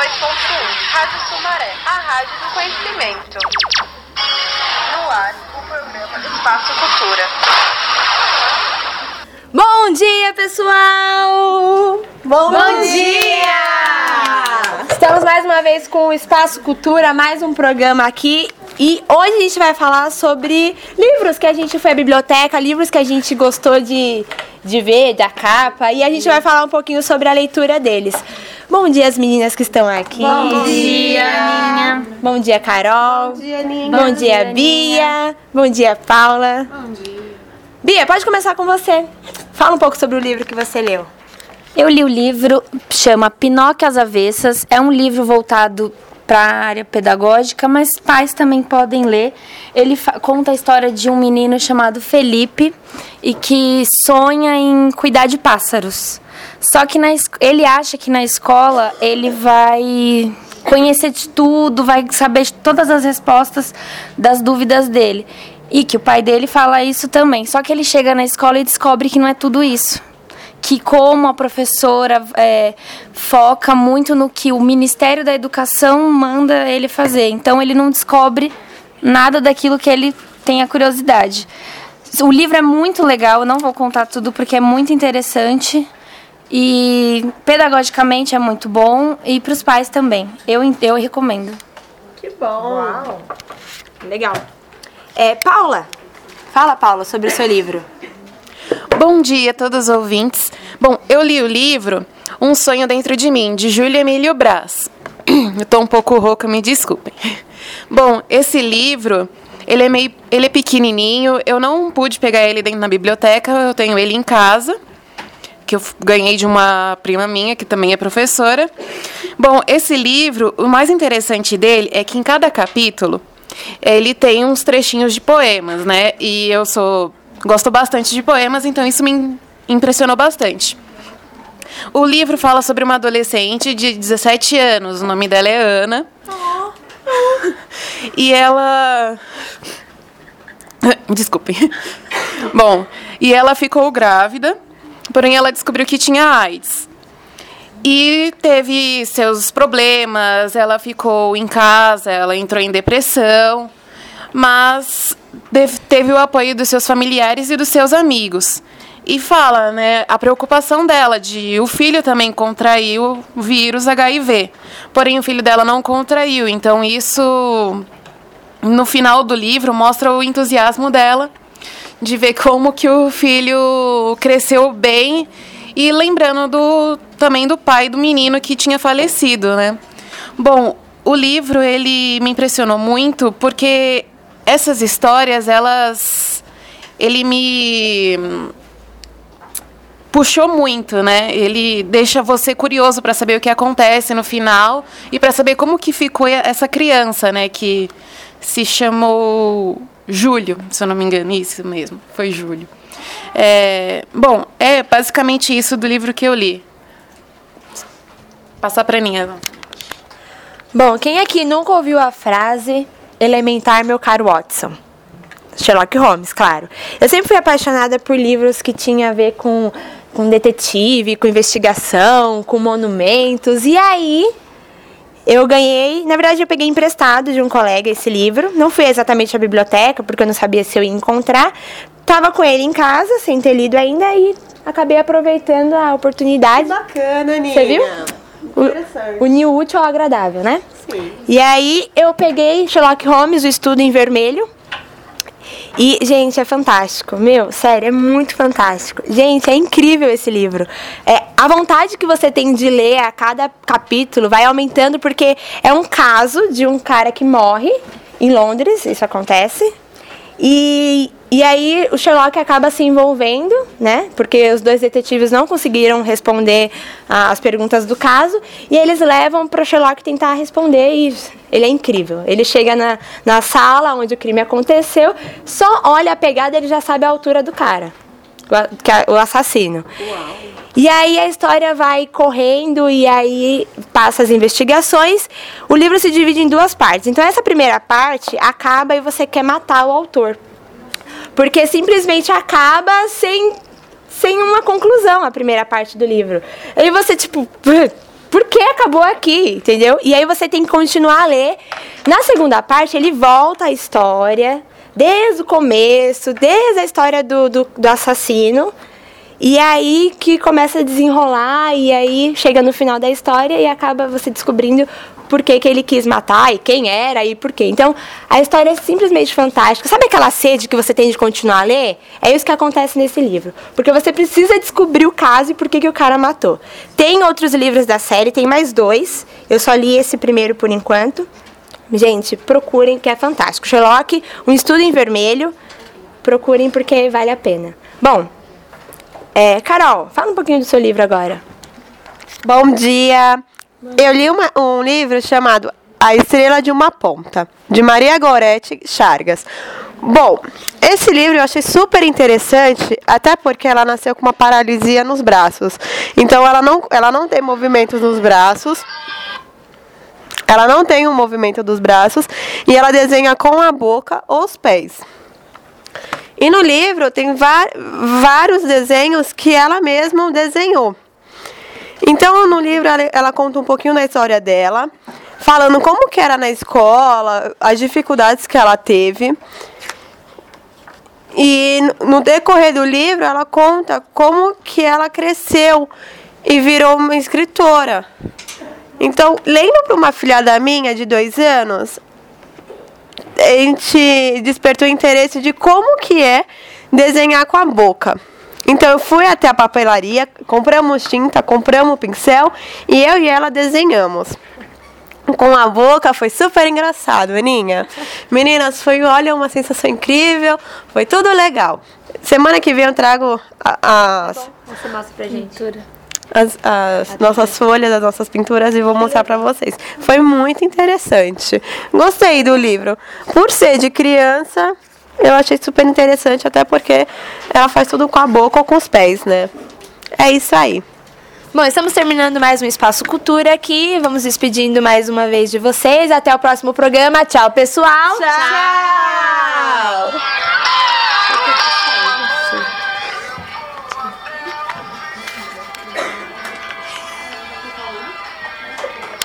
Rádio Sumaré, a rádio do conhecimento. No ar, o programa Espaço Cultura. Bom dia, pessoal! Bom dia! Estamos mais uma vez com o Espaço Cultura, mais um programa aqui. E hoje a gente vai falar sobre livros que a gente foi à biblioteca, livros que a gente gostou de ver, da capa. E a gente vai falar um pouquinho sobre a leitura deles. Bom dia, as meninas que estão aqui. Bom dia, Aninha. Bom dia, Carol. Bom dia, Aninha. Bom dia, Bia. Bom dia, Paula. Bom dia. Bia, pode começar com você. Fala um pouco sobre o livro que você leu. Eu li o livro, chama Pinóquio às Avessas. É um livro voltado para a área pedagógica, mas pais também podem ler. Ele conta a história de um menino chamado Felipe e que sonha em cuidar de pássaros. Só que ele acha que na escola ele vai conhecer de tudo, vai saber de todas as respostas das dúvidas dele. E que o pai dele fala isso também. Só que ele chega na escola e descobre que não é tudo isso. Que como a professora foca muito no que o Ministério da Educação manda ele fazer. Então ele não descobre nada daquilo que ele tem a curiosidade. O livro é muito legal, eu não vou contar tudo porque é muito interessante. E pedagogicamente é muito bom e para os pais também. Eu recomendo. Que bom! Uau. Legal. Paula, fala, Paula, sobre o seu livro. Bom dia a todos os ouvintes. Bom, eu li o livro Um Sonho Dentro de Mim, de Júlio Emílio Braz. Eu tô um pouco rouca, me desculpem. Bom, esse livro, ele é pequenininho, eu não pude pegar ele dentro da biblioteca, eu tenho ele em casa, que eu ganhei de uma prima minha, que também é professora. Bom, esse livro, o mais interessante dele é que em cada capítulo, ele tem uns trechinhos de poemas, né? E eu gosto bastante de poemas, então isso me impressionou bastante. O livro fala sobre uma adolescente de 17 anos, o nome dela é Ana. E ela... Desculpem. Bom, e ela ficou grávida, porém ela descobriu que tinha AIDS. E teve seus problemas, ela ficou em casa, ela entrou em depressão, mas teve o apoio dos seus familiares e dos seus amigos. E fala, né, a preocupação dela de o filho também contraiu o vírus HIV. Porém, o filho dela não contraiu. Então, isso, no final do livro, mostra o entusiasmo dela de ver como que o filho cresceu bem e lembrando também do pai do menino que tinha falecido, né? Bom, o livro, ele me impressionou muito porque essas histórias, ele me puxou muito, né? Ele deixa você curioso para saber o que acontece no final e para saber como que ficou essa criança, né? Que se chamou Júlio, se eu não me engano, isso mesmo, foi Júlio. Bom, é basicamente isso do livro que eu li. Passar para Aninha. Bom, quem aqui nunca ouviu a frase elementar, meu caro Watson? Sherlock Holmes, claro. Eu sempre fui apaixonada por livros que tinham a ver com detetive, com investigação, com monumentos. E aí, eu ganhei... Na verdade, eu peguei emprestado de um colega esse livro. Não fui exatamente à biblioteca, porque eu não sabia se eu ia encontrar. Tava com ele em casa, sem ter lido ainda, e acabei aproveitando a oportunidade. Que bacana, Aninha. Você viu? Unir o útil ao agradável, né? Sim. E aí, eu peguei Sherlock Holmes, o Estudo em Vermelho. E, gente, é fantástico. Meu, sério, é muito fantástico. Gente, é incrível esse livro. A vontade que você tem de ler a cada capítulo vai aumentando, porque é um caso de um cara que morre em Londres, isso acontece. E aí o Sherlock acaba se envolvendo, né? Porque os dois detetives não conseguiram responder as perguntas do caso. E eles levam para o Sherlock tentar responder e ele é incrível. Ele chega na sala onde o crime aconteceu, só olha a pegada e ele já sabe a altura do cara, o assassino. Uau. E aí a história vai correndo e aí passa as investigações. O livro se divide em duas partes. Então essa primeira parte acaba e você quer matar o autor. Porque simplesmente acaba sem uma conclusão a primeira parte do livro. Aí você, tipo, por que acabou aqui, entendeu? E aí você tem que continuar a ler. Na segunda parte, ele volta a história, desde o começo, desde a história do assassino. E aí que começa a desenrolar, e aí chega no final da história e acaba você descobrindo por que ele quis matar, e quem era, e por quê. Então, a história é simplesmente fantástica. Sabe aquela sede que você tem de continuar a ler? É isso que acontece nesse livro. Porque você precisa descobrir o caso e por que o cara matou. Tem outros livros da série, tem mais 2. Eu só li esse primeiro por enquanto. Gente, procurem, que é fantástico. Sherlock, Um Estudo em Vermelho. Procurem, porque vale a pena. Bom, Carol, fala um pouquinho do seu livro agora. Bom dia! Eu li um livro chamado A Estrela de uma Ponta, de Maria Goretti Chagas. Bom, esse livro eu achei super interessante, até porque ela nasceu com uma paralisia nos braços. Então ela não tem movimentos nos braços. Ela não tem um movimento dos braços e ela desenha com a boca os pés. E no livro tem vários desenhos que ela mesma desenhou. Então, no livro, ela conta um pouquinho da história dela, falando como que era na escola, as dificuldades que ela teve. E no decorrer do livro, ela conta como que ela cresceu e virou uma escritora. Então, lendo para uma filhada minha de 2 anos, a gente despertou o interesse de como que é desenhar com a boca. Então, eu fui até a papelaria, compramos tinta, compramos pincel e eu e ela desenhamos. Com a boca, foi super engraçado, Aninha. Meninas, foi, olha, uma sensação incrível, foi tudo legal. Semana que vem eu trago Você mostra pra gente. as nossas folhas, as nossas pinturas e vou mostrar pra vocês. Foi muito interessante. Gostei do livro. Por ser de criança, eu achei super interessante, até porque ela faz tudo com a boca ou com os pés, né? É isso aí. Bom, estamos terminando mais um Espaço Cultura aqui. Vamos despedindo mais uma vez de vocês. Até o próximo programa. Tchau, pessoal. Tchau!